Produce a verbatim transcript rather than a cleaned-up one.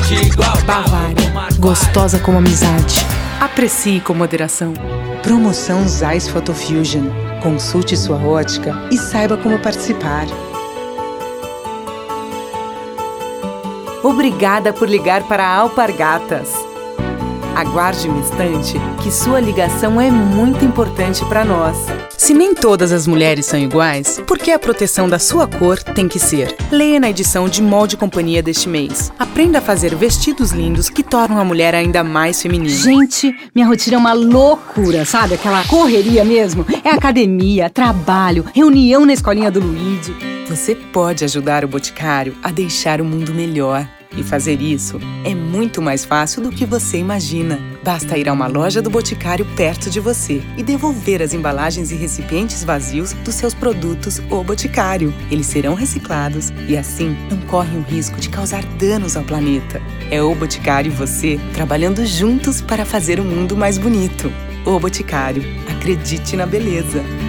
gente igual. Bavária, gostosa como amizade. Aprecie com moderação. Promoção Zeiss Photofusion. Consulte sua ótica e saiba como participar. Obrigada por ligar para Alpargatas. Aguarde um instante, que sua ligação é muito importante para nós. Se nem todas as mulheres são iguais, por que a proteção da sua cor tem que ser? Leia na edição de Molde Companhia deste mês. Aprenda a fazer vestidos lindos que tornam a mulher ainda mais feminina. Gente, minha rotina é uma loucura, sabe? Aquela correria mesmo. É academia, trabalho, reunião na escolinha do Luigi. Você pode ajudar o Boticário a deixar o mundo melhor. E fazer isso é muito mais fácil do que você imagina. Basta ir a uma loja do Boticário perto de você e devolver as embalagens e recipientes vazios dos seus produtos O Boticário. Eles serão reciclados e assim não correm o risco de causar danos ao planeta. É o Boticário e você trabalhando juntos para fazer o mundo mais bonito. O Boticário. Acredite na beleza.